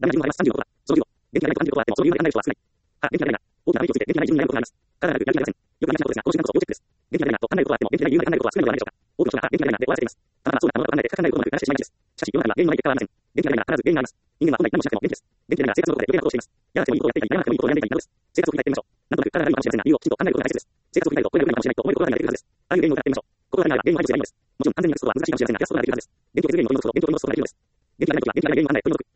ダメな順はあります。30のことは、その規模。電気がないと30のことはあっても、その理由が考える人は少ない。電気がないな。大きな悪い気をついて、電気がない順にないことがあります。体がなく、やる気がありません。よくありがちなことですが、この習慣こそ要チェックです。電気がないなと考えることはあっても、電気がない理由が考えることは少ないのではないでしょうか。多くの人が、電気がないなで終わらせています。ただ、そうだ、考えて考えることなく話してしまいがちです。しかし、世の中には原因のない結果はありません。電気がないな、必ず原因があります。人間は本来何もしなくても元気です。電気がないな、生活のことで余計なことをしています。やらなくてもいいことをやっていたり、やらなくてもいいことを悩んでいたりなどです。生活を振り返ってみましょう。なんとなく体がいいかもしれませんが、理由をきちんと考えることが大切です。生活を振り返ると、これが良くないかもしれないと思えることが出てくるはずです。ああいう原因を疑ってみましょう。心がないなら原因もあるとすればいいのです。もちろん、完全になくすことは難しいかもしれませんが、減らすことができるはずです。電気を削るように取り除くことも、電気を取り戻すことができるのです。電気がないときは、電気がない原因を考え、取り除く。